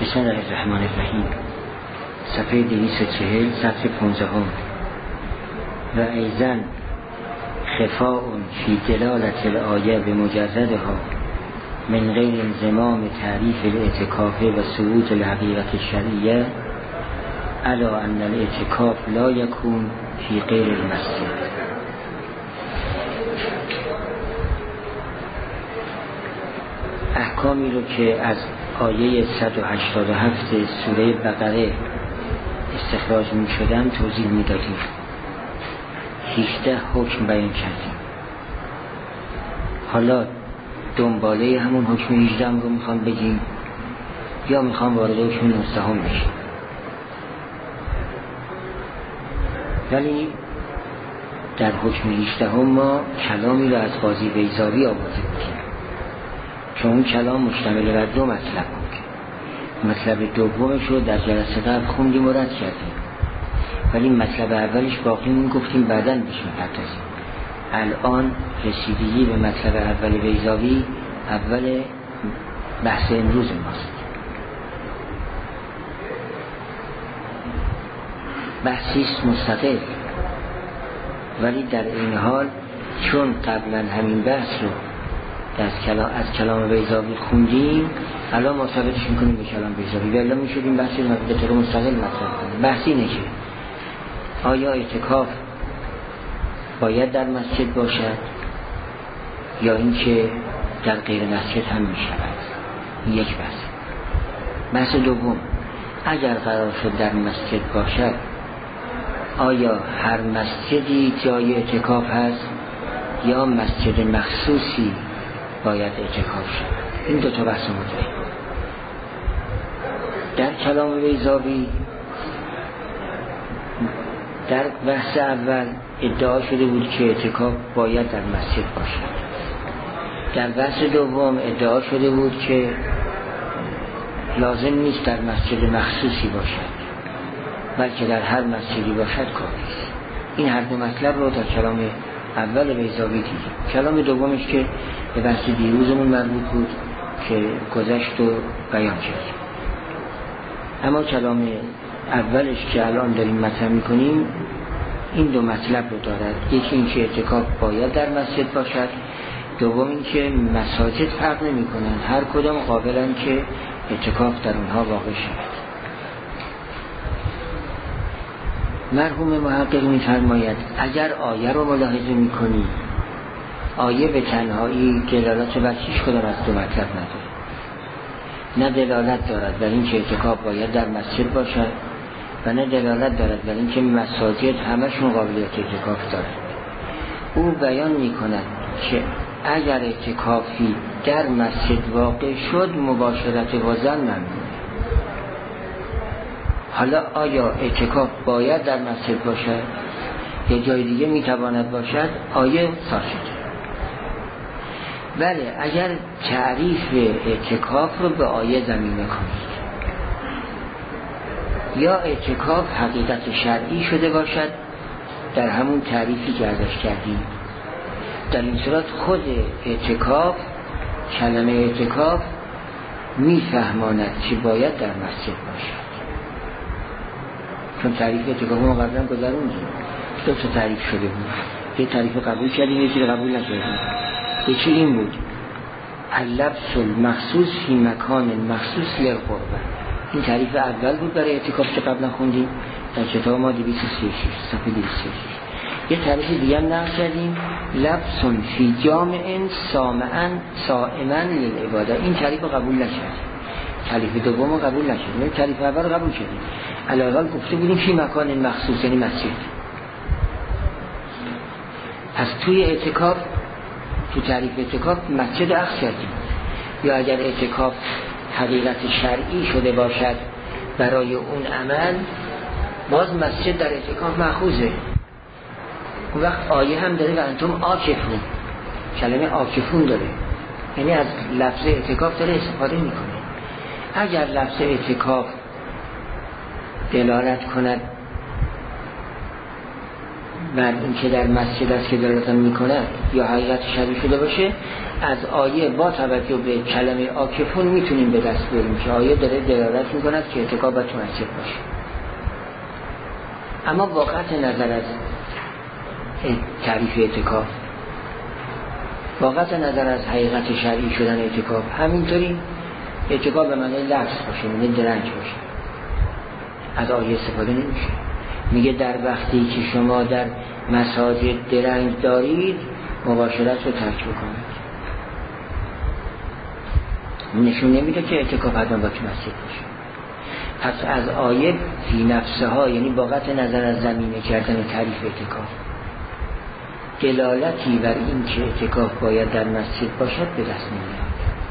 بسم الله الرحمن الرحیم. صفحه 240 سطر 15 و ایضا خفاء فی دلالت الآیه بمجردها من غیر انضمام تعریف الاعتکاف و ثبوت الحقیقت الشرعیه علی ان الاعتکاف لا یکون فی غیر المسجد. احکامی رو که از آیه 187 سوره بقره استخراج می شدن توضیح می دادیم. 18 حکم بیان کردیم. حالا دنباله همون حکم 18 رو میخوام بگیم یا میخوام وارد حکم 19 بشیم. ولی در حکم 18 ما کلامی رو از قاضی بیضاوی آورده بودیم که اون کلام مشتمل بر دو مطلب بود. مطلب دومش رو در جلسه قبل خوندیم و رد کردیم، ولی مطلب اولش باقی مون گفتیم بعداً بهش می‌پردازیم. الان رسیدگی به مطلب اول بیضاوی اول بحث امروز ماست. بحثیست مستقل، ولی در این حال چون قبلا همین بحث رو از کلام بیضاوی خوندیم، الان ما ثابتش میکنیم به کلام بیضاوی، ولی الان میشدیم بحثی رو به طور مستقل مطرح کنیم. بحثی اینه که آیا اعتکاف باید در مسجد باشد یا اینکه در غیر مسجد هم میشود. این یک بحث. بحث دوم، اگر قرار شد در مسجد باشد آیا هر مسجدی جای اعتکاف هست یا مسجد مخصوصی باید اعتکاف شد. این دو تا بحث مطرح. در کلام بیضاوی در بحث اول ادعا شده بود که اعتکاف باید در مسجد باشد. در بحث دوم ادعا شده بود که لازم نیست در مسجد مخصوصی باشد، بلکه در هر مسجدی باشد کافی است. این هر دو مطلب رو در کلام اول بیضاوی دیدیم. کلام دومش که به بحث دیروزمون مربوط بود که گذشت و بیان کردیم. اما کلام اولش که الان داریم مطرح میکنیم این دو مطلب رو دارد. یکی این که اعتکاف باید در مسجد باشد، دوم این که مساجد فرق نمی کنند، هر کدام قابلن که اعتکاف در اونها واقع شود. مرحوم محقق می‌فرماید اگر آیه رو ملاحظه می‌کنی، آیه به تنهایی دلالت بر هیچ کدام از دو مطلب نداره. نه دلالت دارد بر اینکه اعتکاف باید در مسجد باشد و نه دلالت دارد بر اینکه مساجد همشون قابلیت اعتکاف دارد. او بیان می‌کند که اگر اعتکافی در مسجد واقع شد مباشرت با زن ممنوع. حالا آیا اعتکاف باید در مسجد باشد یا جای دیگه میتواند باشد؟ آیه ساکت. بله، اگر تعریف اعتکاف رو به آیه زمینه کنید یا اعتکاف حقیقت شرعی شده باشد در همون تعریفی که ازش کردیم، در این صورت خود اعتکاف، کلمه اعتکاف میفهماند که باید در مسجد باشد. چون تعریف اعتکاف ما قبلا گذروندیم، دو تا تعریف شده بود. یه تعریف قبول کردیم، یکی رو قبول نکردیم. یکی این بود اللبس المخصوص فی مکان مخصوص للقربه. این تعریف اول بود برای اعتکاف که قبلا خوندیم در کتاب ما 236 صفحه 236. یه تعریف دیگه هم نقل کردیم، لبس فی جامع صائما للعباده. این تعریف رو قبول نکردیم، تعریف دوم رو قبول نکردیم، تعریف اول رو قبول کردیم. علاوه گفته بودیم فی مکان مخصوص یعنی مسجد. از توی اعتکاف، تو تعریف اعتکاف مسجد اخذ کردیم. یا اگر اعتکاف حقیقت شرعی شده باشد برای اون عمل، باز مسجد در اعتکاف مأخوذه. اون وقت آیه هم داره و انتم عاکفون، کلمه عاکفون داره، یعنی از لفظ اعتکاف داره استفاده میکنه. اگر لفظ اعتکاف دلالت کند بر این که در مسجد است که دلالت میکنه یا حقیقت شرعی شده باشه، از آیه با توجه به کلمه عاکفون میتونیم به دست بریم که آیه داره دلالت میکند که اعتکاف باید تو مسجد باشه. اما واقعیت نظر از تعریف اعتکاف، واقعیت نظر از حقیقت شرعی شدن اعتکاف، همینطوری اعتکاف به معنی لفظ باشه، معنی درنگ باشه، از آیه استفاده نمیشه. میگه در وقتی که شما در مساجد درنگ دارید مباشرت رو ترک بکنید. نشون نمیده که اعتکاف حتما با تو مسجد باشه. پس از آیه فی نفسها، یعنی واقعیت نظر از زمینه کردن تعریف اعتکاف، دلالتی بر این که اعتکاف باید در مسجد باشد به دست نمیاد.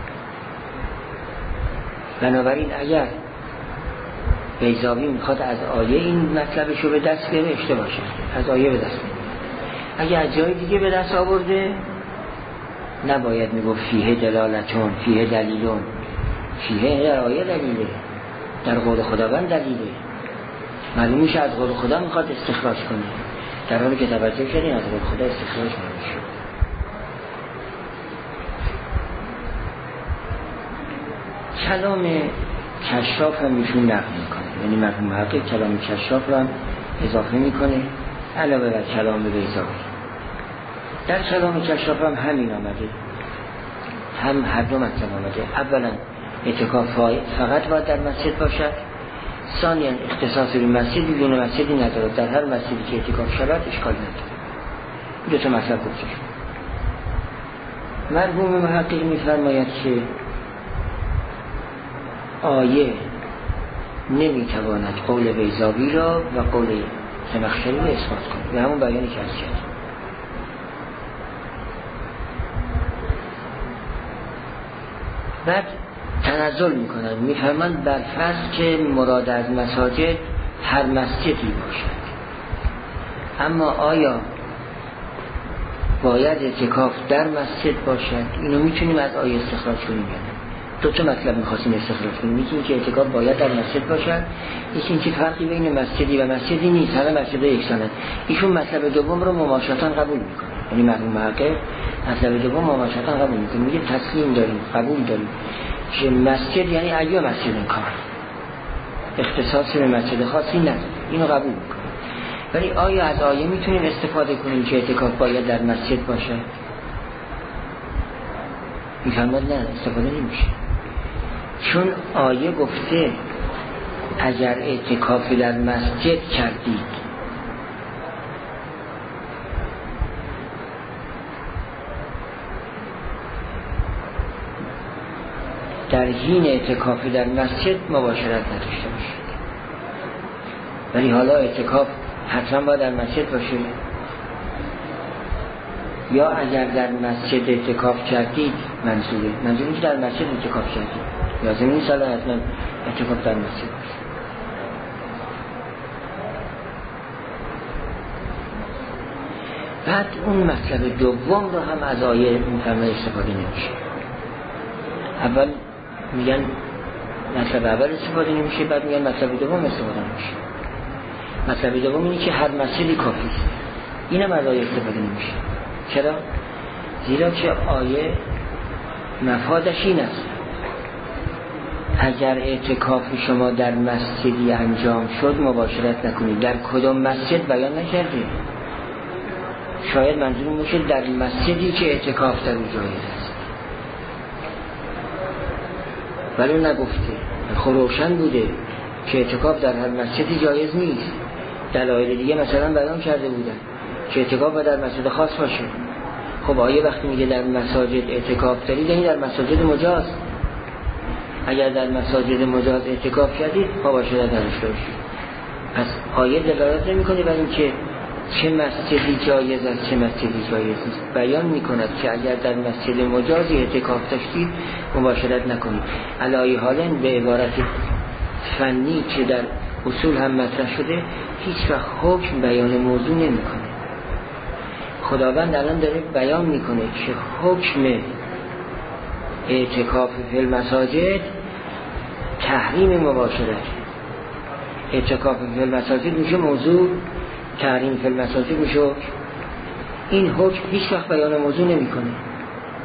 بنابراین اگر بیضاوی میخواد از آیه این مطلبش رو به دست بیاره اشتباه شده، از آیه به دست نمیاد. اگر از جای دیگه به دست آورده نباید میگفت فیه دلالتون، فیه دلیلون. فیه در آیه دلیله، در قول خداوند دلیله، معلوم میشه از قول خدا میخواد استخراج کنه، در حالی که توجه کردین از قول خدا استخراج نمیشه. کلام کشاف هم میشون نقل میکنه، یعنی مرحوم محقق کلام کشاف رو هم اضافه میکنه علاوه بر کلام بیضاوی. در کلام کشاف هم همین آمده، هم هر دو مطلب آمده. اولا اعتکاف فقط باید در مسجد باشد، ثانیا اختصاص به مسجد بدون مسجدی نداره، در هر مسجدی که اعتکاف شود اشکال نداره. دو تا مطلب گفته شد. مرحوم محقق میفرماید که آیه نمیتواند قول بیضاوی را و قول زمخشری را اثبات کنه، به همون بیانی که از کرد. بعد تنزل میکنند، میفرمند بر فرض که مراد از مساجد هر مسجدی باشد. اما آیا باید اعتکاف در مسجد باشد؟ اینو میتونیم از آیه استخراج کنیم یا نه؟ دو تا مطلب میخواستیم استخراج کنیم، یکی اینکه اعتکاف باید در مسجد باشد، یکی اینکه فرقی بین مسجدی و مسجدی نیست، همه مسجدها یکسانند. ایشون مطلب دوم رو مماشاتاً قبول میکنه، یعنی مرحوم محقق مطلب دوم مماشاتاً قبول میکنه، میگه تسلیم داریم، قبول داریم که مسجد یعنی ایو مسجد کار، اختصاصی به مسجد خاصی نداره، اینو قبول میکنه. ولی آیا از آیه میتونیم استفاده کنیم که اعتکاف باید در مسجد باشه؟ میفرماد نه، استفاده نمیشه، چون آیه گفته اگر اعتکافی در مسجد کردید در حین اعتکافی در مسجد مباشرت نداشته باشید. ولی حالا اعتکاف حتما باید در مسجد باشه، یا اگر در مسجد اعتکاف کردید، منظور اینکه در مسجد اعتکاف کردید لازم نیست حالا حتما اعتکاف در مسجد باشه. بعد اون مطلب دوم رو هم از آیه مفهمه استفاده نمیشه. اول میگن مطلب اول استفاده نمیشه، بعد میگن مطلب دوم استفاده نمیشه. مطلب دوم اینه که هر مسجدی کافی است، اینم از آیه استفاده نمیشه. چرا؟ زیرا که آیه مفادش این است اگر اعتکاف شما در مسجدی انجام شد مباشرت نکنید. در کدام مسجد بیان نکرده، شاید منظور باشه در مسجدی که اعتکاف در اون جایز است، ولی نگفته. روشن بوده که اعتکاف در هر مسجدی جایز نیست. دلایل دیگه مثلا بیان کرده بودن که اعتکاف باید در مسجد خاص باشه. خب آیه وقتی میگه در مساجد اعتکاف دارید، یعنی در مساجد مجاز. اگر در مساجد مجاز اعتکاف کردید مباشرت نداشته باشید. پس آیه دلالت نمیکنه بر اینکه چه مسجدی جایز است چه مسجدی جایز نیست. بیان میکند که اگر در مسجد مجازی اعتکاف داشتید مباشرت نکنید. علی حال به عبارت فنی که در اصول هم مطرح شده، هیچ وقت حکم بیان موضوع نمیکنه. خداوند الان داره بیان میکنه که حکم اعتکاف فی المساجد تحریم مباشرت. اعتکاف فی المساجد میشه موضوع، تحریم فی المساجد میشه. این حکم هیچ وقت بیان موضوع نمیکنه.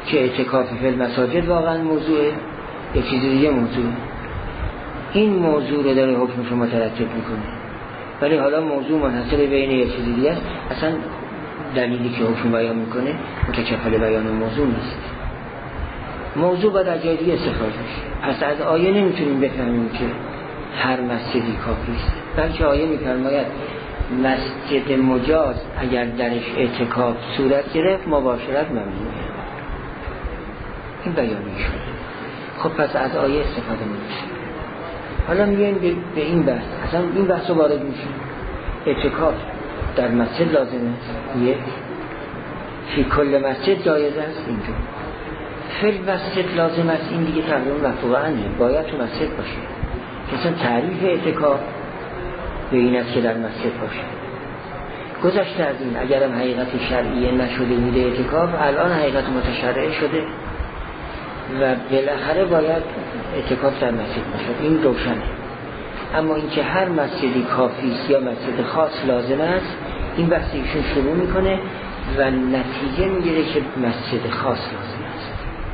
که اعتکاف فی المساجد واقعا موضوعه، یه چیز دیگه موضوع. این موضوع رو داره حکمش رو مترتب میکنه، ولی حالا موضوع منحصر بین یه چیز دیگه است. اصلا دلیلی که حکم بیان میکنه متکفل بیان موضوع نیست. موضوع باید از جای دیگه استخراج بشه. پس از آیه نمیتونیم بفهمیم که هر مسجدی کافی است، بلکه آیه میفرماید مسجد مجاز اگر درش اعتکاف صورت گرفت مباشرت ممنوعه. این بیانی شد. خب پس از آیه استفاده میشه. حالا میگیم به این بحث، اصلا این بحث رو وارد میشه. اعتکاف در مسجد لازم است، یک فی کل مسجد جایز است، اینجور فی مسجد لازم است، این دیگه تقریبا مفهوم عنه، باید تو مسجد باشه. مثلا تعریف اعتکاف به این است که در مسجد باشه. گذشته از این اگرم حقیقت شرعیه نشده بوده اعتکاف، الان حقیقت متشرعه شده و بالاخره باید اعتکاف در مسجد باشه، این روشنه. اما اینکه هر مسجدی کافی است یا مسجد خاص لازم است، این بحث ایشون شروع میکنه و نتیجه میگیره که مسجد خاص لازم است،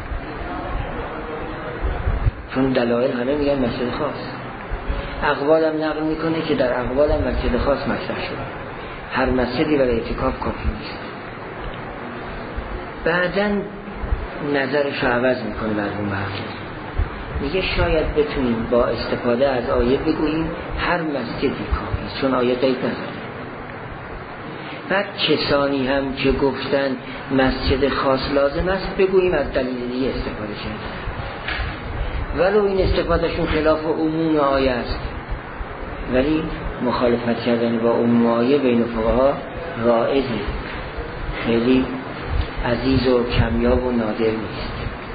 چون دلایل همه میگن مسجد خاص. اقوالم نقل میکنه که در اقوالم مسجد خاص مطرح شده، هر مسجدی برای اعتکاف کافی نیست. بعداً نظرش رو عوض میکنه مرحوم محقق، میگه شاید بتونیم با استفاده از آیه بگوییم هر مسجدی کافی، چون آیه قید نداره. بعد کسانی هم که گفتن مسجد خاص لازم است بگوییم از دلیل دیگه استفاده کرد، ولو این استفادهشون خلاف عموم آیه است، ولی مخالفت کردن با عموم آیه بین فقها رائجه، خیلی عزیز و کمیاب و نادر نیست.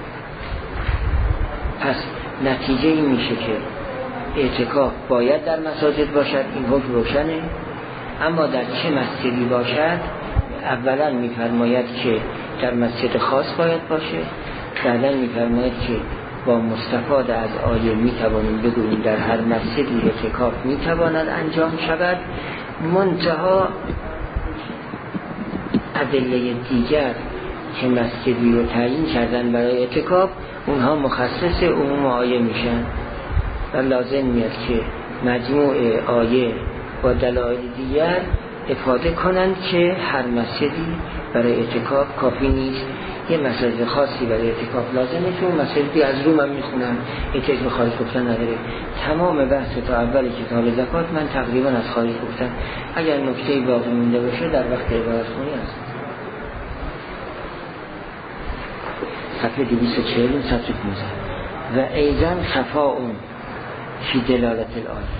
پس نتیجه این میشه که اعتکاف باید در مساجد باشد، این حکم روشنه. اما در چه مسجدی باشد، اولا میفرماید که در مسجد خاص باید باشه، بعدا میفرماید که با مستفاده از آیه میتوانیم بگوییم در هر مسجدی اعتکاف میتواند انجام شود. منتها ادله دیگر که مسجدی رو تعیین کردن برای اعتکاف، اونها مخصص عموم آیه میشن و لازم میاد که مجموع آیه با دلایل دیگر افاده کنند که هر مسجدی برای اعتکاف کافی نیست، یه مسجد خاصی برای اعتکاف لازمه، چون مسجدی از روم هم میخونن، احتیاج به خارج گفتن نداره. تمام بحث تا اول کتاب زکات من تقریبا از خارج گفتم، اگر نکته باقی مونده باشه در وقت عبارت خونی هست. صفحه 240 صفحه 15 و ایزن خفاء فی دلالت الآیه.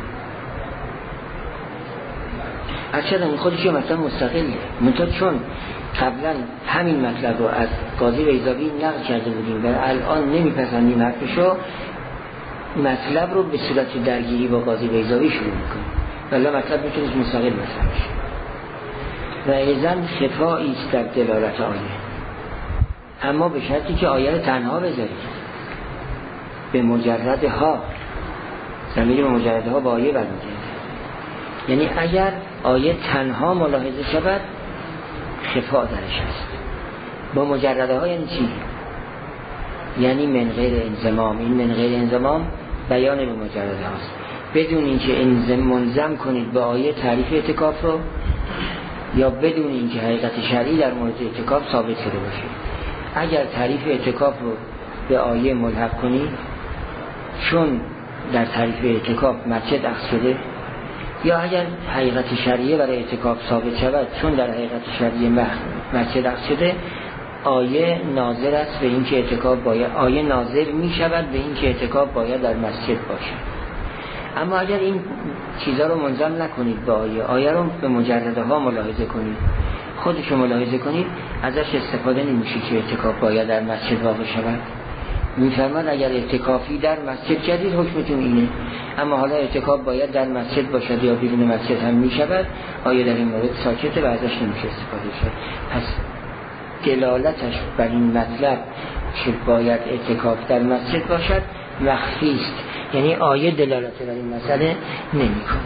اصلا خودش یه مطلب مستقلیه، منتها چون قبلا همین مطلب رو از قاضی بیضاوی نقل کرده بودیم و الان نمیپسندیم حرفشو، مطلب رو به صورت درگیری با قاضی بیضاوی شروع میکنیم، ولی مطلب میتونه مستقل مطلب بشه. و ایزن خفایی است در دلالت آیه، اما به شرطی که آیه رو تنها بذارید، به مجردها، زمین به مجردها با آیه برمیگرده. یعنی اگر آیه تنها ملاحظه شود خفا درش هست. با مجرده ها یعنی چی؟ یعنی من غیر انضمام. این من غیر انضمام بیان به مجرده هاست، بدون اینکه منظم کنید به آیه تعریف اعتکاف رو، یا بدون اینکه حقیقت شرعی در مورد اعتکاف ثابت شده باشه. اگر تعریف اعتکاف رو به آیه ملحق کنید، چون در تعریف اعتکاف مسجد اخذ شده، یا اگر حقیقت شرعیه برای اعتکاف ثابت شود، چون در حقیقت شرعیه مسجد اخذ شده، آیه ناظر است به این که اعتکاف باید، آیه ناظر می شود به این که اعتکاف باید در مسجد باشه. اما اگر این چیزها رو منظم نکنید به آیه رو به مجرده ها ملاحظه کنید، خودش رو ملاحظه کنید، ازش استفاده نمیشه که اعتکاف باید در مسجد واقع شود. میفرماد اگر اعتکافی در مسجد جدید حکمتون اینه، اما حالا اعتکاف باید در مسجد باشد یا بیرون مسجد هم میشود، آیه در این مورد ساکته و ازش نمیشه استفاده شد. پس دلالتش بر این مطلب که باید اعتکاف در مسجد باشد مخفی است، یعنی آیه دلالت بر این مسئله نمیکنه.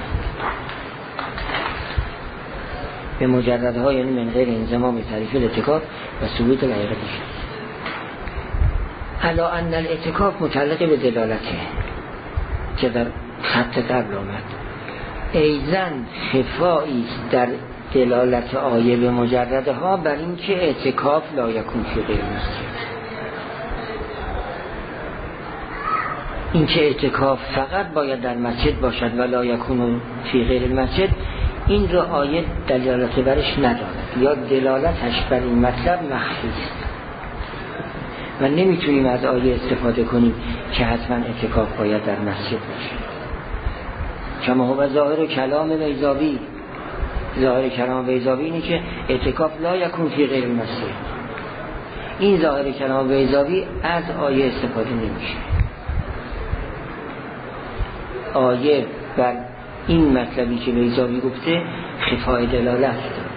به مجردها یعنی من غیر انضمام تعریف الاعتکاف و ثبوت الحقیقت شد. علا ان الاعتکاف متعلق به دلالته که در خط قبل آمد. ایضاً خفایی است در دلالت آیه به مجردها بر این که اعتکاف لا یکون فی غیر المسجد. این که اعتکاف فقط باید در مسجد باشد و لا یکون فی غیر المسجد، این را آیه دلالت برش ندارد یا دلالتش بر این مطلب مخفی است و نمیتونیم از آیه استفاده کنیم که حتما اعتکاف باید در مسجد باشه. کما هو ظاهر کلام بیضاوی، ظاهر کلام بیضاوی اینه که اعتکاف لا یکون فی غیر المسجد. این ظاهر کلام بیضاوی از آیه استفاده نمیشه. آیه بر این مطلبی که بیضاوی گفته خفای دلالت داره.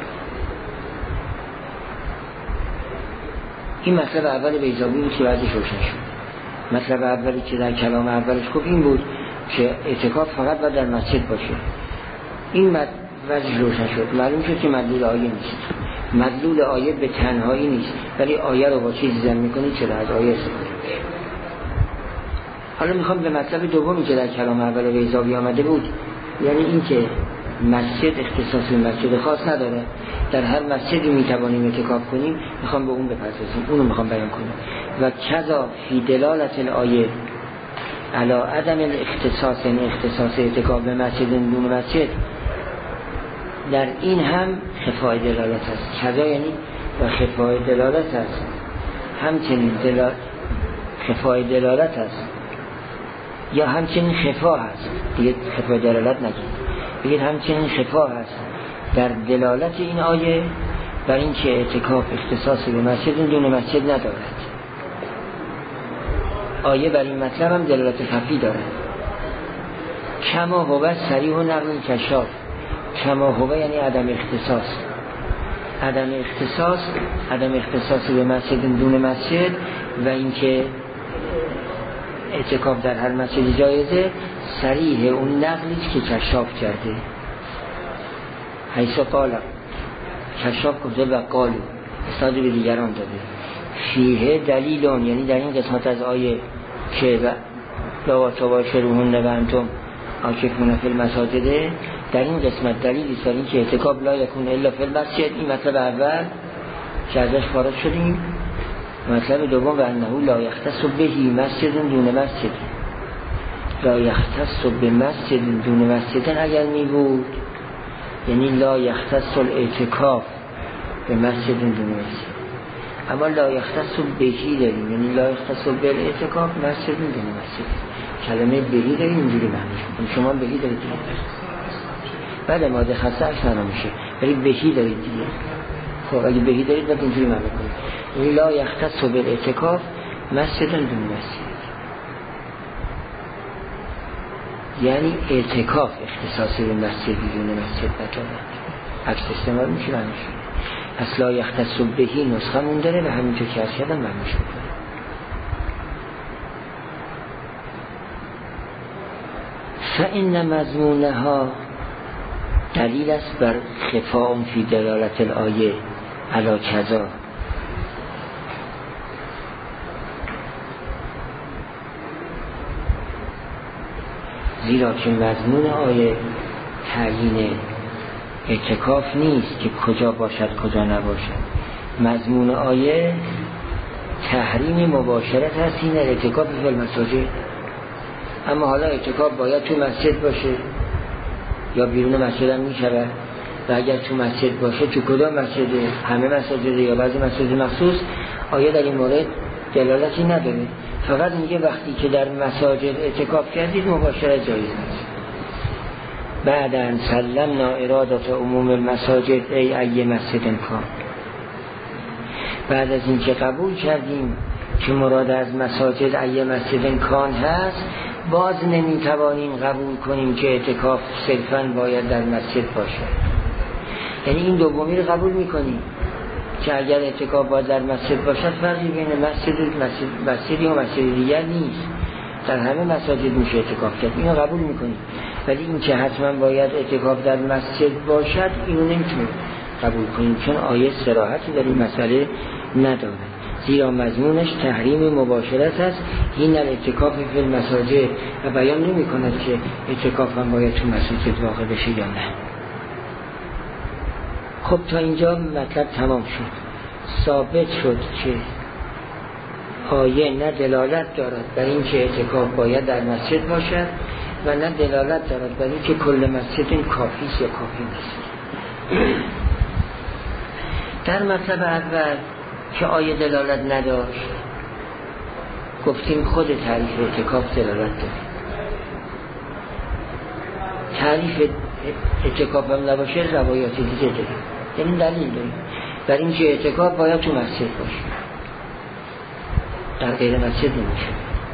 این مطلب اول بیضاوی بود که بعدش روشن شد. مطلب اولی که در کلام اولش گفت این بود که اعتکاف فقط باید در مسجد باشه. این وجه روشن شد. معلوم شد که مدلول آیه نیست. مدلول آیه به تنهایی نیست، ولی آیه رو با چیزی ضم می‌کنید چرا از آیه استفاده میشه. حالا میخوام به مطلب دومی که در کلام اول بیضاوی آمده بود، یعنی این که مسجد اختصاص به مسجد خاص نداره، در هر مسجدی میتوانیم اعتکاف کنیم، میخوام به اون بپردازیم، اونو میخوام بیان کنم. و کذا فی دلالت الآیه علی عدم الاختصاص، یعنی اختصاص اعتکاف به مسجد دون مسجد، در این هم خفای دلالت است. کذا یعنی و خفای دلالت است، همچنین خفای دلالت است یا همچنین خفا هست، دیگه خفای دلالت نگید، بگید همچنین خفا هست در دلالت این آیه بر این که اعتکاف اختصاصی به مسجد دون مسجد ندارد. آیه بر این مطلب هم دلالت خفی دارد. کما هو صریح و نقل کشاف. کما هو یعنی عدم اختصاص، عدم اختصاصی به مسجد دون مسجد و اینکه اعتکاف در هر مسجد جایزه، صریح اون نقلی که کشاف کرده. حیث قال، کشاف گفته و قالو استاد به دیگران داده. فیه دلیلون، یعنی در این قسمت از آیه که لا تباشروهن و انتم عاکفون فی المساجد، در این قسمت دلیلی است این که اعتکاف لا یکون الا فی المسجد. این مطلب اول که ازش فارغ شدیم. مطلب دوم و انه لا یختص بهی مسجد دون مسجد. لا یختص به مسجد دون مسجد اگر می بود، یعنی لا یختص الاعتکاف به مسجد دون مسجد. اما لا یختص بهی داریم، یعنی لا یختص به الاعتکاف مسجد دون مسجد. کلمه بهی داریم اینجوری معنیش میکنیم. شما بهی دارید دیگه، بعد ماده خاصه اش نمیشه، ولی بهی دارید دیگه. خب اگه بهی دارید باید اینجوری معنی کنید، لا یختص بالاعتکاف مسجد دون مسجد، یعنی اعتکاف اختصاصی به مسجد دون مسجد ندارد. عکس استعمال میشه معنیش. پس لا یختص بهی نسخه مون داره و همینطور که از کردم معنیش میکنه. فإن مضمونها دلیل است بر خفاء فی دلالت الآیه علی کذا. زیرا که مضمون آیه تعیین اعتکاف نیست که کجا باشد کجا نباشد. مضمون آیه تحریم مباشرت هست، این اعتکاف فی المساجد. اما حالا اعتکاف باید تو مسجد باشه یا بیرون مسجد هم میشود، و اگر تو مسجد باشه تو کدام مسجده؟ همه مساجد یا بعضی مساجد مخصوص؟ آیه در این مورد دلالتی نداره، فقط میگه وقتی که در مساجد اعتکاف کردید مباشرت جایز است. بعد ان سلمنا ارادت عموم المساجد ای مسجد کان، بعد از این که قبول کردیم که مراد از مساجد ای مسجد کان هست، باز نمیتوانیم قبول کنیم که اعتکاف صرفاً باید در مسجد باشه. یعنی این دومی رو قبول میکنیم که اگر اعتکاف باید در مسجد باشد، فرقی بین مسجدی و مسجد دیگر نیست، در همه مساجد میشه اعتکاف کرد، اینو قبول میکنیم. ولی این که حتما باید اعتکاف در مسجد باشد، اینو نمیتونیم قبول کنیم، چون آیه صراحتی در این مسئله نداره. زیرا مضمونش تحریم مباشرت است. این الاعتکاف فی المساجد و بیان نمی کند که اعتکاف هم باید تو مساجد واقع بشه یا نه. خب تا اینجا مطلب تمام شد. ثابت شد که آیه نه دلالت دارد بر این که اعتکاف باید در مسجد باشد و نه دلالت دارد بر این که کل مسجد این کافی است یا کافی نیست. در مطلب اول که آیه دلالت نداشت گفتیم خود تعریف اعتکاف دلالت داره. تعریف اعتکاف هم نباشه روایات دیگه داره، یعنی دلیل داره بر این که اعتکاف باید تو مسجد باشه، در غیر مسجد نمیشه.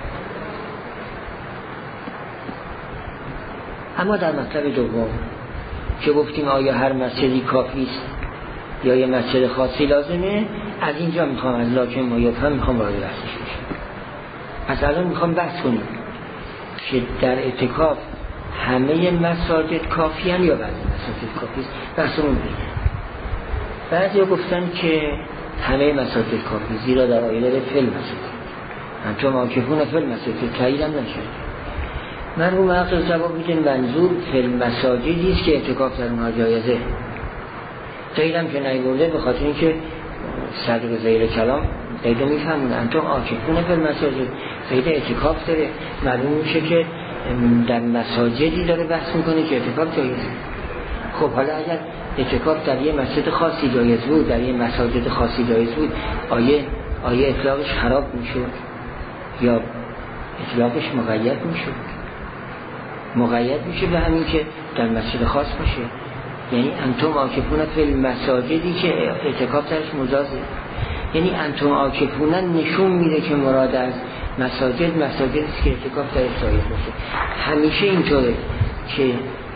اما در مطلب دوم که گفتیم آیا هر مسجدی کافی است یا یه مسجد خاصی لازمه، از اینجا میخوام از لاکن مایفهم میخوام وارد بحثش بشم. پس الان میخوام بحث کنیم که در اعتکاف همه مساجد کافی هم یا بعضی مساجد کافی است. بحثمون بگیم. بعضی ها گفتن که همه مساجد کافی، زیرا در آیه داره فی المساجد انتم عاکفون فی المساجد، تایید هم نشد. مرحوم عقل جواب میده منظور فی المساجدی است که اعتکاف در اونها جایزه. قیدم که نیورده به خاطر اینکه صدر و زیر کلام قیدو میفهمون انتم عاکفون فی المساجد، قید اعتکاف داره. معلوم میشه که در مساجدی داره بحث میکنه که اعتکاف جایزه. خب حالا اگر اعتکاف در یه مسجد خاصی جایز بود، در یه مساجد خاصی جایز بود، آیه اطلاقش خراب میشد یا اطلاقش مقید میشد؟ مقید میشه به همین که در مسجد خاص باشه. یعنی انتم عاکفون فی المساجدی که اعتکاف درش مجازه، یعنی انتم عاکفون نشون میده که مراد از مساجدی است که اعتکاف درش جایز باشه. همیشه اینطوره که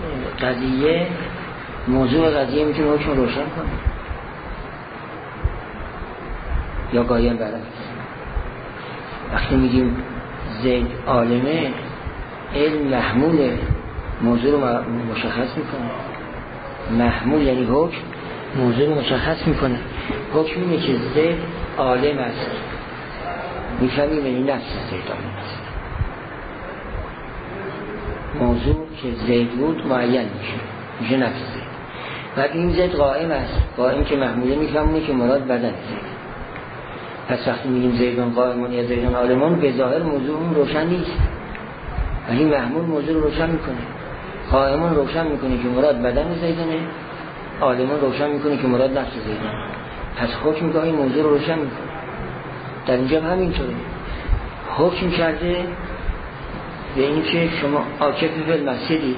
موضوع قضیه میتونه حکم روشن کنه یا قایم برعکس. وقتی میگیم زید عالمه، علم محمول موضوع رو مشخص میکنه. محمول یعنی حکم موضوع رو مشخص میکنه. حکم اینه که زید عالم است، میفهمیم یعنی نفس زید عالم است. موضوع که زید بود معین میشه نفس زید. بعد این زید قائم است، قائم که محموله میفهمونه که مراد بدن زید. پس وقتی میگیم زیدون قائمون یا زیدون عالمون به ظاهر موضوع اون روشن نیست، ولی محمول موضوع رو روشن میکنه. قائمون روشن میکنه که مراد بدن زیدونه، عالمون روشن میکنه که مراد نفس زیدونه. پس حکم گاهی موضوع رو روشن میکنه. در اینجا همینطوره، حکم کرده به این که شما عاکف فی المسجدید.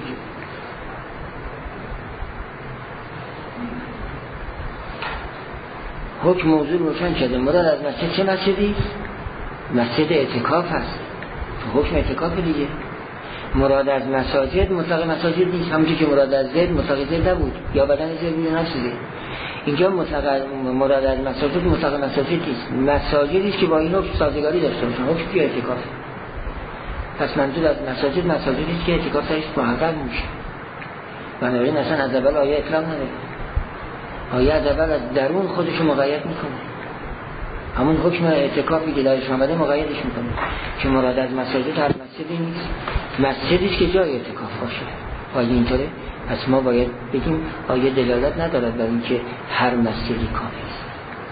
حکم موضوع روشن شده. مراد از مسجد چه مسجدی؟ مسجد اعتکاف هست، حکم اعتکاف دیگه. مراد از مساجد مطلق مساجد نیست، همونجوری که مراد از زید مطلق زید نبود یا بدن زید بود نفس زید. اینجا مراد از مساجد مطلق مساجد نیست، مساجدی است که با این حکم سازگاری داشته باشن، حکم که اعتکاف. پس منظور از مساجد مساجدی است که اعتکاف درش محقق میشه. بنابراین اصلا از اول آیه اطلاق نداره. آیه از اول از درون خودشو مقید میکنه، همون حکم اعتکافی که درش آمده مقیدش میکنه که مراد از مساجد هر مسجدی نیست، مسجدیش که جای اعتکاف باشه. آیه اینطوره. پس ما باید بگیم آیه دلالت ندارد بر اینکه هر مسجدی کافی است،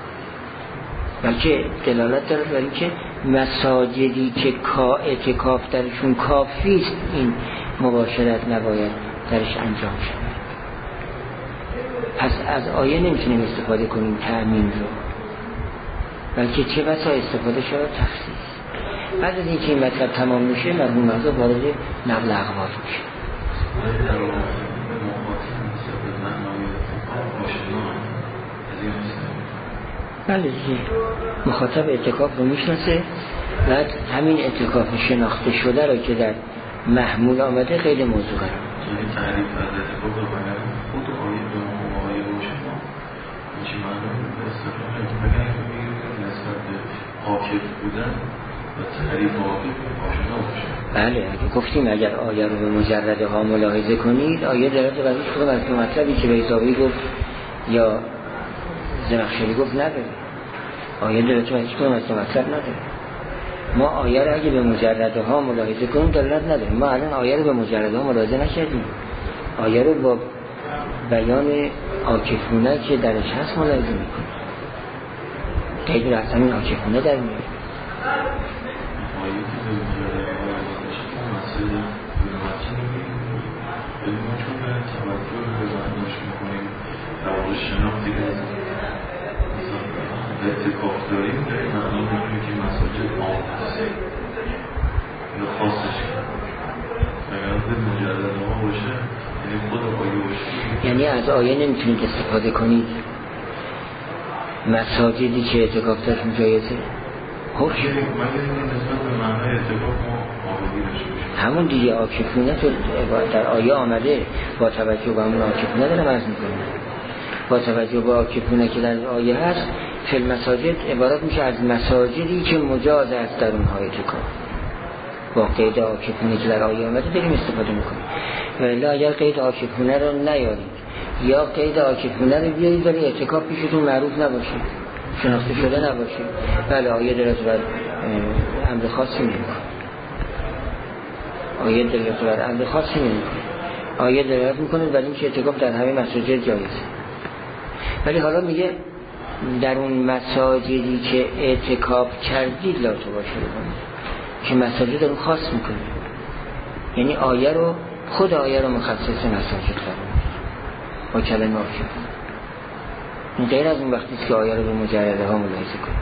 بلکه دلالت دارد بر اینکه مساجدی که اعتکاف درشون کافی است این مباشرت نباید درش انجام شود. پس از آیه نمیتونیم استفاده کنیم تأمین رو، بلکه چه بسا استفاده شود تخصیص. بعد از اینکه این مطلب تمام میشه مرحوم مغزا وارد نقل اقوال میشه. بله دیگه مخاطب اعتکاف رو میشناسه، بعد همین اعتکاف شناخته شده رو که در محمول آمده غیر موضوع قرار میده. تعریف از اعتکاف رو باید خود آیه دو آیه روشن میشه معنی به استفاده اگر نسبت به حاکف بودن و تعریف حاکف آشنا باشه. بله اگه گفتیم اگر آیه رو به مجرد ها ملاحظه کنید، آیه دارد و بزرش خود از مطلبی که بیضاوی گفت یا زمخشری گفت نداره. آیه دلالت بر هیچ کدوم از مطلب نداره. ما آیه رو اگه به مجرده ها ملاحظه کنیم دلالت نداره. ما الان آیه رو به مجرده ها ملاحظه نکردیم، آیه رو با بیان عاکفونه که درش هست ملاحظه میکنیم. قید رو از همین عاکفونه در میاد. شناختی که اتکاف داریم در این معنی میکنیم که مساجد عام هست یا خاصش اگر به مجرد ما باشه یعنی خود آیه باشه، یعنی از آیه نمیتونید استفاده کنید مساجدی که اتکاف داشتون جایزه؟ خوش مگر این نسبت به معنی اتکاف ما آبادی داشته باشیم همون دیگه عاکفونه در آیه آمده با توجه به همون عاکفونه دارم عرض میکنم. با توجه به عاکفونه که در آیه هست فی المساجد عبارت میشه از مساجدی که مجاز است در اونها اعتکاف. با قید عاکفونه که در آیه آمده داریم استفاده میکنیم. ولی اگر قید عاکفونه رو نیارید یا قید عاکفونه رو بیارید ولی اعتکاف پیشتون معروف نباشه، شناخته شده نباشه، بله آیه دلالت بر امر خاصی نمیکنه. آیه دلالت بر امر خاصی نمیکنه. آیه دلالت میکنه بر اینکه اعتکاف در همه مساجد جایزه. ولی حالا میگه در اون مساجدی که اعتکاف کردید لا تو باشه بکنید که مساجد رو خاص میکنه. یعنی آیه رو خود آیه رو مخصص مساجد قرار با کلمه عاکف. این غیر از اون وقتی که آیه رو به مجرده ها ملاحظه کنید.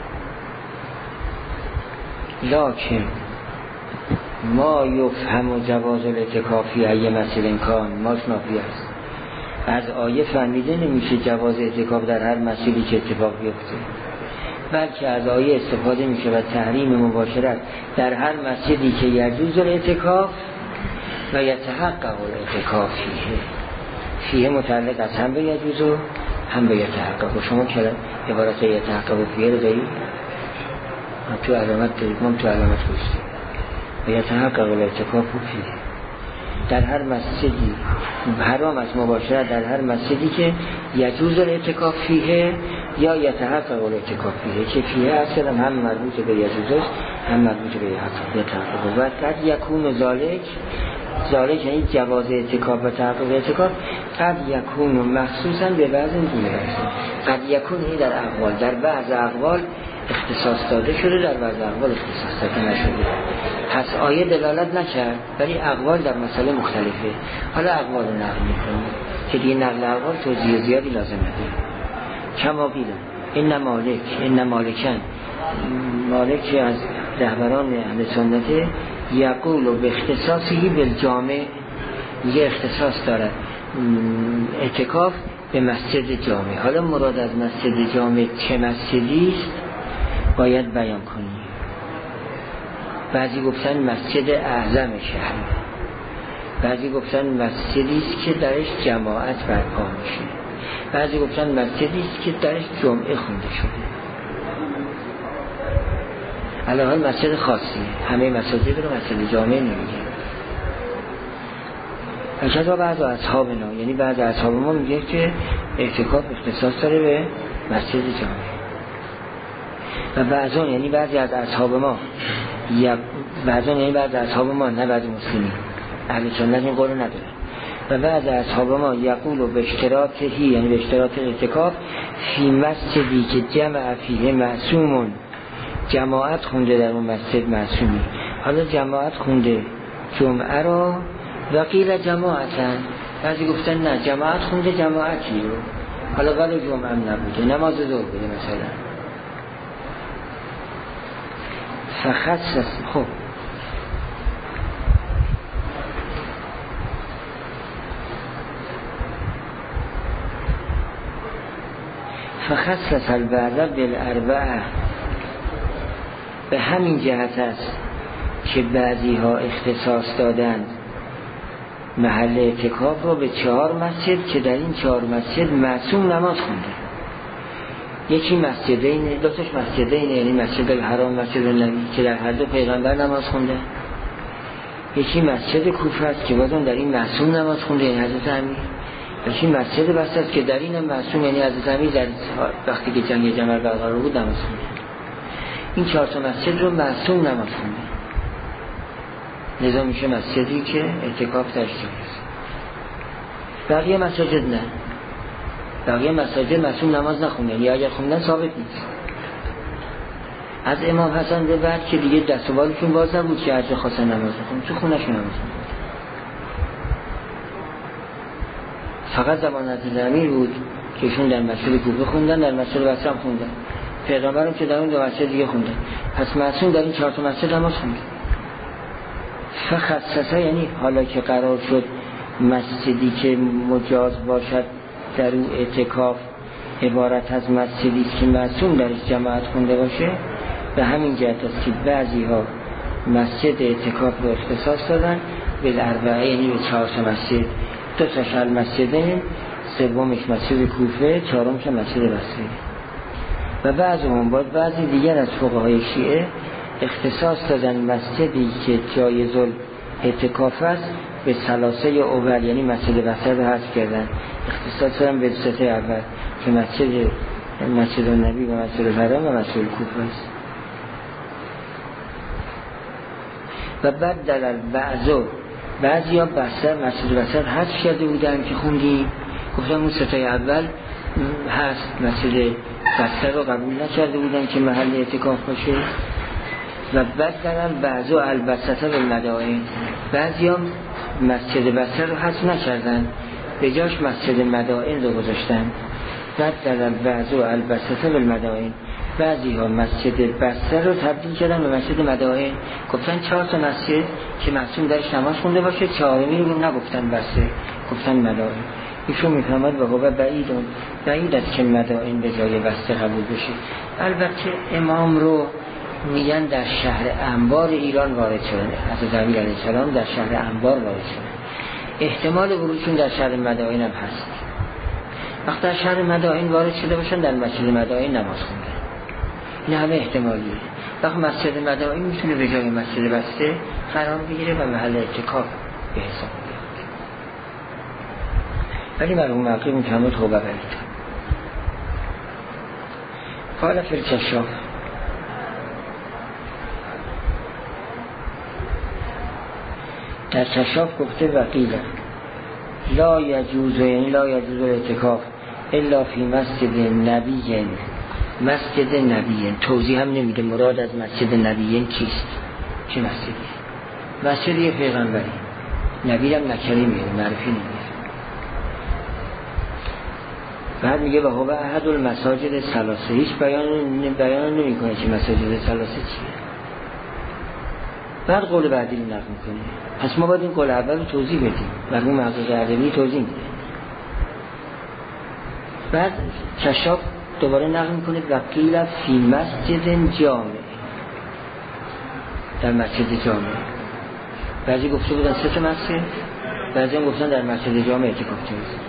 لکن ما یفهم و جواز الاعتکافی ای مثل امکان ماش نافی است. از آیه فهمیده نمیشه جواز اعتکاف در هر مسیری که اتفاق بیفته، بلکه از آیه استفاده میشه و تحریم مباشرت در هر مسجدی که یجوز الاعتکاف و یتحقق الاعتکاف فیه متعلق از هم به یجوز و هم به یتحقق. و شما که عبارت یتحقق فیه رو دارید تو علامت دارید، ما تو علامت گوشتیم و یتحقق الاعتکاف فیه. در هر مسجدی حرام از مباشرت در هر مسجدی که یجوز الاعتکاف فیه یا یتحقق الاعتکاف فیه که فیه اصلا هم مربوط به یجوز هم مربوط به یتحقق. و قد یکون ذالک یعنی جواز اعتکاف و تحقق اعتکاف قد یکون مخصوصا به بعض دیگه قد یکون این در اقوال در بعض اقوال اختصاص داده شده، در بعض اقوال اختصاص داده نشده. پس آیه دلالت نکرد ولی اقوال در مسئله مختلفه. حالا اقوال رو نقل میکنیم که دیگه نقل اقوال توضیح زیادی لازم نداره. کما قیل این مالکن مالک از رهبران اهل سنت یقول و به اختصاصی بالجامع یه اختصاص دارد اعتکاف به مسجد جامع. حالا مراد از مسجد جامع چه مسجدی است باید بیان کنیم. بعضی گفتن مسجد اعظم شهر، بعضی گفتن مسجدی است که درش جماعت برپا میشه، بعضی گفتن مسجدی است که درش جمعه خونده شده. الان مسجد خاصی، همه مساجد رو مسجد جامع نمیگه. اجازه بعض اصحابنا یعنی بعض اصحاب ما میگه که اعتکاف اختصاص داره به مسجد جامع و بعضان یعنی بعضی از اصحاب ما نه بعضی مسلمین اهل سنت این قول نداره و بعض اصحاب ما یقول و به اشتراطهی یعنی به اشتراط اعتکاف فی مسجدی که جمع فیه معصومون جماعت خونده در اون مسجد معصومی. حالا جماعت خونده جمعه رو و قیل جماعتن، بعضی گفتن نه جماعت خونده جماعتی رو، حالا ولی جمعه هم نبوده نماز ظهر بوده مثلا. فخصص خب فخصص البعض بالاربعه به همین جهت است که بعضی ها اختصاص دادند محل اعتکاف رو به 4 مسجد که در این 4 مسجد معصوم نماز خونده. یکی مسجدین، دوتاش مسجدین یعنی مسجد الحرام مسجد النبی که در هر دو پیغمبر نماز خونده. یکی مسجد کوفه است که بازم در این معصوم نماز خونده یعنی حضرت امیر. یکی مسجد بسته است که در این هم معصوم یعنی حضرت امیر در وقتی که جنگ جمل برقرار بود نماز خونده. این 4 تا مسجد رو معصوم نماز خونده، لذا میشه مسجدی که اعتکاف درش جایز. بقیه مساجد نه، بقیه مساجد معصوم نماز نخوندن یا اگر خوندن ثابت نیست. از امام حسن به بعد که دیگه دست و بالشون باز نبود که هرچه خواستن نماز بخونن تو خونه‌شون نماز خوندن. فقط زمان حضرت امیر بود که ایشون در مسجد کوفه خوندن، در مسجد بصره هم خوندن، پیغمبرم که در اون 2 مسجد دیگه خوندن. پس معصوم در این 4 تا مسجد نماز خوندن. فخصصه یعنی حالا که قرار شد مسجدی که مجاز باشد در اون اعتکاف عبارت از مسجدی که معصوم درش جماعت خونده باشه، به همین جهت است که بعضی ها مسجد اعتکاف رو اختصاص دادن بالاربعه، یعنی به 4 تا مسجد، 2 تاش المسجدین، 3مش مسجد کوفه، 4مش مسجد بصره. و بعضی دیگر از فقهای شیعه اختصاص دادن مسجدی که جایز اعتکاف است به ثلاثه اول، یعنی مسجد بصره رو حذف کردن، اختصاص دادن به 3 اول که مسجد النبی و مسجد الحرام و مسجد کوفه است. و بعد در بعضی ها مسجد بصره حذف کرده بودن که خوندیم، گفتم اون 3 اول هست، مسجد بصره رو قبول نکرده بودن که محل اعتکاف باشه. و بعد در بعضی البسطه و مدائن، بعضی هم مسجد بصره رو حذف نکردن، به جاش مسجد مدائن رو گذاشتن. بعد در بعضی البسطه و مدائن، بعضی ها مسجد بصره رو تبدیل کردن به مسجد مدائن، گفتن 4 تا مسجد که معصوم درش نماز خونده باشه، 4می رو نگفتن بصره، گفتن مدائن. ایشون میفهمد و هو بعید است که مدائن به جای بصره قبول بشه. البته امام رو میگن در شهر انبار ایران وارد شدن، حضرت امیر علیه السلام در شهر انبار وارد شدن، احتمال ورودشون در شهر مدائن هم هست. وقتی در شهر مدائن وارد شده باشن در مسجد مدائن نماز خوندن، این همه احتمالیه. وقتی مسجد مدائن میتونه به جای مسجد بصره قرار بگیره و محل اعتکاف به حساب بیاد. ولی مرحوم عقیل میفهمه توبه برید. قال فی الکشاف، در کشاف گفته وقیل لا یجوز، یعنی لا یجوز اعتکاف الا فی مسجد نبیین، مسجد نبیین توضیح هم نمیده مراد از مسجد نبیین چیست، چه مسجدی؟ مسجد پیغمبری، نبی هم نکری میره، معرفی نمیده. بعد میگه و هو احد المساجد ثلاثه، هیچ بیان نمی کنه که مساجد ثلاثه چیه. بعد قول بعدی رو نقل میکنه. پس ما باید این قول اول رو توضیح بدیم، مرحوم محقق اردبیلی توضیح میده. بعد کشاف دوباره نقل میکنه و قیل فی مسجد جامع، در مسجد جامع. بعضی گفته بودن 3 تا مسجد، بعضی هم گفتن در مسجد جامع اعتکاف جایز.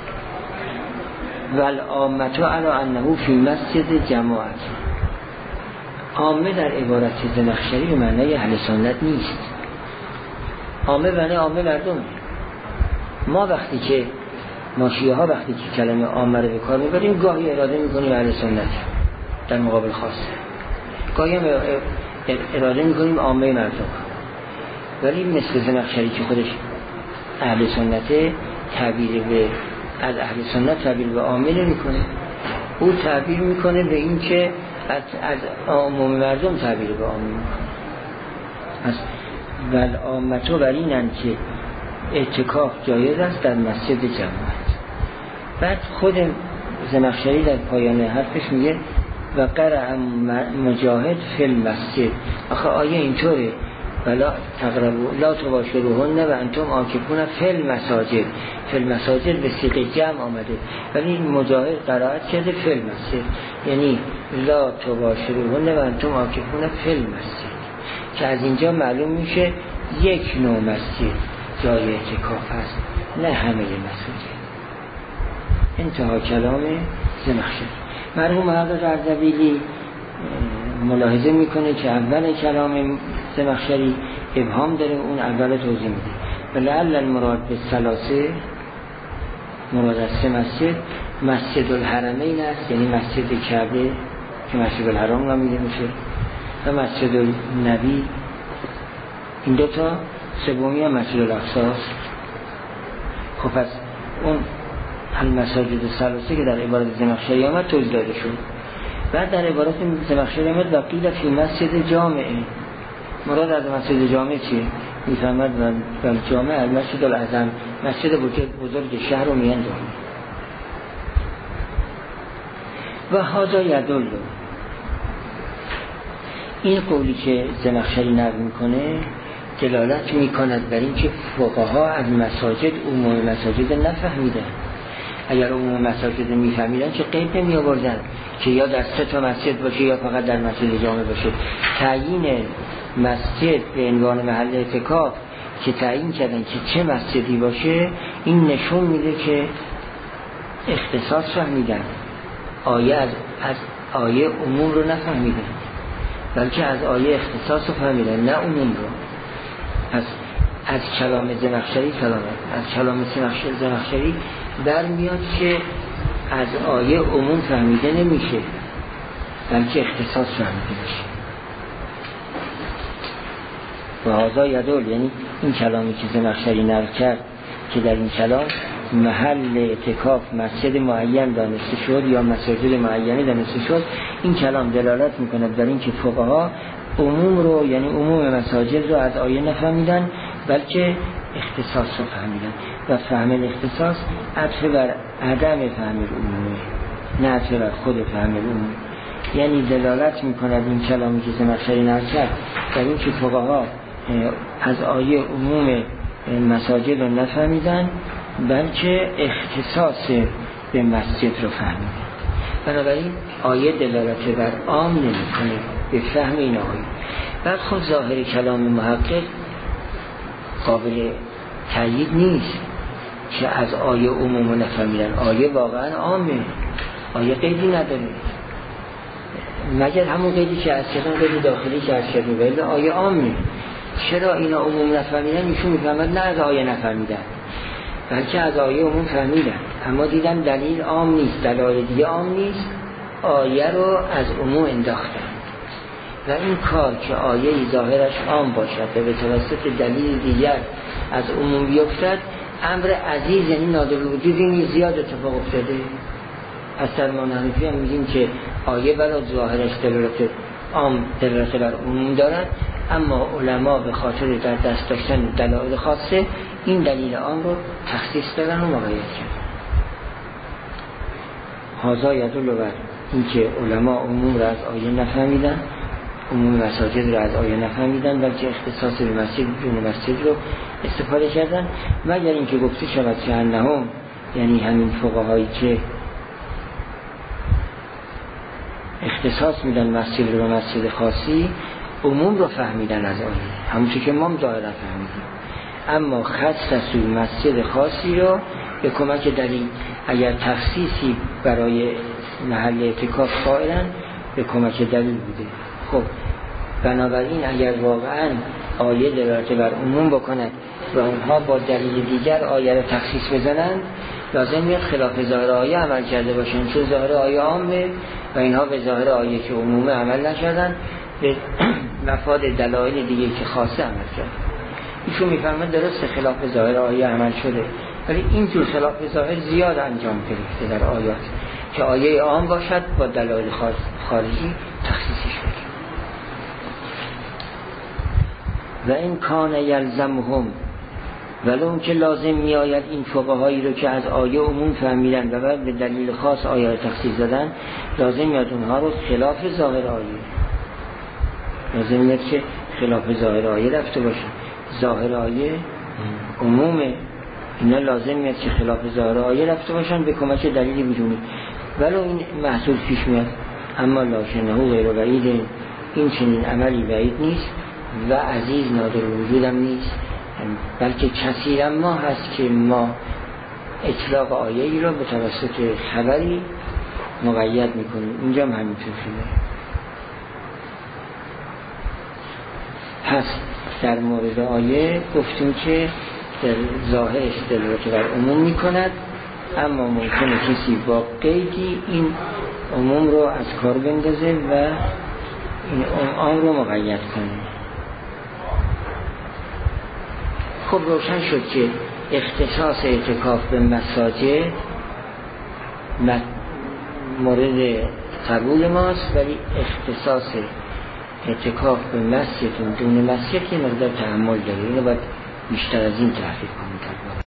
والعامة علی انه فی مسجد جماعت، عامه در عبارت زمخشری به معنی اهل سنت نیست. عامه معنی عامه مردم. ما وقتی که شیعه ها وقتی که کلمه عامه رو به کار میبریم، گاهی اراده میکنیم اهل سنت در مقابل خاصه، گاهی هم اراده میکنیم عامه مردم. ولی مثل زمخشری که خودش اهل سنته، تعبیر به از اهل سنت تعبیر به عامه نمیکنه، او تعبیر میکنه به این که از عموم مردم تعبیر به عامه میکنه. پس والعامة بر اینن که اعتکاف جایز است در مسجد جماعت. بعد خود زمخشری در پایان حرفش میگه و قرأ مجاهد فی المسجد. آخه آیه اینطوره ولا تقربوا لا تباشروهن و انتم عاکفون فی المساجد. فی المساجد به صيغه جمع آمده، ولی مجاهد قرائت کرده فی المسجد، یعنی لا تباشروهن و انتم عاکفون فی المسجد، که از اینجا معلوم میشه یک نوع مسجد جای اعتکاف هست، نه همه مساجد. انتها کلام زمخشری. مرحوم محقق اردبیلی ملاحظه میکنه که اول کلام زمخشری ابهام داره، اون اول توضیح میده. ولعل المراد به ثلاثه، مراد از 3 مسجد، مسجد الحرمین است، یعنی مسجد کعبه که مسجد الحرام نامیده میشه، و مسجد النبی، این دوتا، سومی هم مسجد الاقصی است. خب پس اون المساجد الثلاثه که در عبارت زمخشری آمد توضیح داده شد. بعد در عبارت زمخشری آمد و قیل فی مسجد جامعه، مراد از مسجد جامعه چیه؟ میفهمد و جامعه المسجد الاعظم، مسجد بزرگ شهر رو میان جامعه. و هذا یدل، این قولی که زمخشری نقل میکنه دلالت میکند بر این که فقها از مساجد عموم مساجد نفهمیدن. اگر عموم مساجد میفهمیدن که قید نمی آوردن که یا در 3 تا مسجد باشه یا فقط در مسجد جامع باشه. تعیین مسجد به عنوان محل اعتکاف که تعیین کردن که چه مسجدی باشه، این نشون میده که اختصاص فهمیدن. آیه از آیه عموم رو نفهمیدن، بلکه از آیه اختصاص رو فهمیدن، نه عموم رو. پس از کلام زمخشری برمیاد که از آیه عموم فهمیده نمیشه، بلکه اختصاص فهمیده میشه. و هذا یدل، یعنی این کلامی که زمخشری نقل کرد که در این کلام محل اعتکاف مسجد معین دانسته شد یا مساجد معینی دانسته شد، این کلام دلالت میکند بر این که فقها عموم رو، یعنی عموم مساجد رو از آیه نفهمیدن، بلکه اختصاص رو فهمیدن. و فهم الاختصاص عطف بر عدم فهم العموم، نه عطف بر خود فهم العموم. یعنی دلالت میکند این کلامی که زمخشری نقل کرد در این که فقها از آیه عموم مساجد رو نفهمیدن، بلکه اختصاص به مسجد رو فهمیدن. بنابراین آیه دلالت بر عام نمیکنه به فهم این آیه. بعد خود ظاهر کلام محقق قابل تأیید نیست که از آیه عموم نفهمیدن. آیه واقعا عامه، آیه قیدی نداره، مگر همون قیدی که از کردن، قید داخلی که از کردن، ولی آیه عامه. چرا اینا عموم نفهمیدن؟ ایشون میفهمد نه از آیه نفهمیدن، بلکه از آیه عموم فهمیدن، اما دیدن دلیل عام نیست، دلایل دیگه عام نیست، آیه رو از عموم انداختن. و این کار که آیه ظاهرش عام باشد و به توسط دلیل دیگر از عموم بیفتد، امر عزیز یعنی نادر الوجودی نیست، زیاد اتفاق افتاده. از سلمان حنفی هم میگیم که آیه برای ظاهرش دلالت عام دلالت بر عموم دارد، اما علما به خاطر در دست داشتن دلایل خاصه این دلیل عام رو تخصیص دادن و مقید کردن. هذا یدل بر این که علما عموم را از آیه نفهمیدن، عموم مساجد را از آیه نفهمیدن، بلکه اختصاص به مسجد جون مسجد رو استفاده کردن. مگر اینکه گفته شود که انهم، یعنی همین فقهایی که اختصاص میدن مسجد رو مسجد خاصی، عموم رو فهمیدن از آیه، همونطور که ما ظاهرا فهمیدیم، اما خصص مسجد خاصی رو به کمک دلیل. اگر تخصیصی برای محل اعتکاف قائلن، به کمک دلیل بوده. خب بنابراین اگر واقعا آیه دلالت بر عموم بکند و اونها با دلیل دیگر آیه رو تخصیص بزنند، لازم میاد خلاف ظاهر آیه عمل کرده باشن، چون ظاهر آیه عامه و اینها به ظاهر آیه که عمومه عمل نکردن، به مفاد دلایل دیگه که خاصه عمل کردن. ایشون میفهمد درست خلاف ظاهر آیه عمل شده، ولی اینجور خلاف ظاهر زیاد انجام گرفته در آیات که آیه عام باشد با دلایل خارجی تخصیصش بشه. و این کان یلزمهم، ولو که لازم می آید این فقهایی رو که از آیه عموم فهمیدن و بعد به دلیل خاص آیه تخصیص دادن، لازم میاد اونها رو خلاف ظاهر آیه، لازم میاد که خلاف ظاهر آیه رفته باشن. ظاهر آیه عمومه، اینا لازم میاد که خلاف ظاهر آیه رفته باشن به کمک دلیلی بیرونی، ولو این محصول پیش میاد. اما لاشنه غیر بعید، این چنین عملی بعید نیست و عزیز نادر وجودم نیست، بلکه کثیرا ما هست که ما اطلاق آیه ای رو به توسط خبری مقید میکنیم. اینجا هم همینطور شده. پس در مورد آیه گفتیم که در ظاهرش دلالت بر عموم میکند، اما ممکنه کسی با قیدی این عموم رو از کار بندازه و این آن رو مقید کنیم. خب روشن شد که اختصاص اعتکاف به مساجد مورد قبول ماست، ولی اختصاص اعتکاف به مسجد دون مسجد که مقدار تأمل داره، اینو باید بیشتر از این تحقیق کنیم.